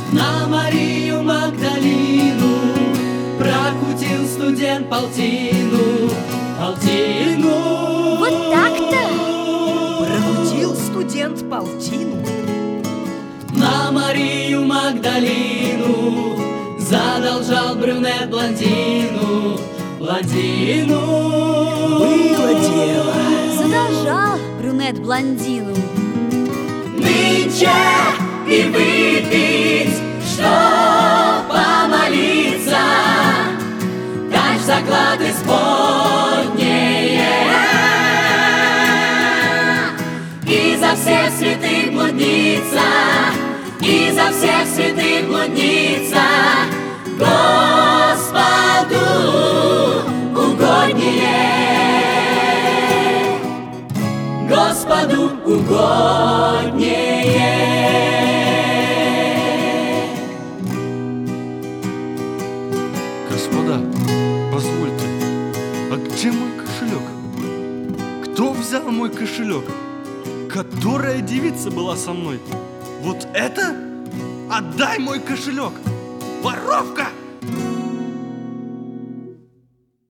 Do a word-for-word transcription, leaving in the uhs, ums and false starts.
На Марию Магдалину прокутил студент полтину, полтину. Вот так-то? Прокутил студент полтину. На Марию Магдалину задолжал брюнет блондину, блондину. Было дело. Задолжал брюнет блондину. Нынче и выпить, что помолиться, дашь заклад исподнее. И за всех святых блудница, и за всех святых блудница, Господу угоднее, Господу угоднее. Господа, позвольте, а где мой кошелек? Кто взял мой кошелек? Которая девица была со мной? Вот это? Отдай мой кошелек! Воровка!